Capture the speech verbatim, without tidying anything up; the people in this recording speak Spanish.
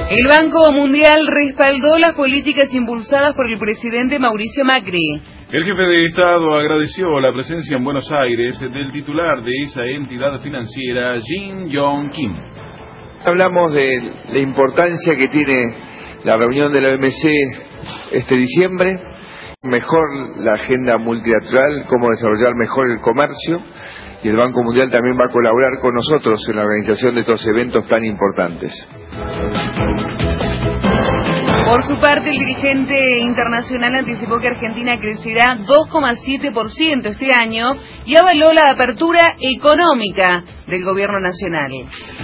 El Banco Mundial respaldó las políticas impulsadas por el presidente Mauricio Macri. El jefe de Estado agradeció la presencia en Buenos Aires del titular de esa entidad financiera, Jin Yong Kim. Hablamos de la importancia que tiene la reunión de la O M C este diciembre, mejor la agenda multilateral, cómo desarrollar mejor el comercio, y el Banco Mundial también va a colaborar con nosotros en la organización de estos eventos tan importantes. Por su parte, el dirigente internacional anticipó que Argentina crecerá dos coma siete por ciento este año y avaló la apertura económica del gobierno nacional.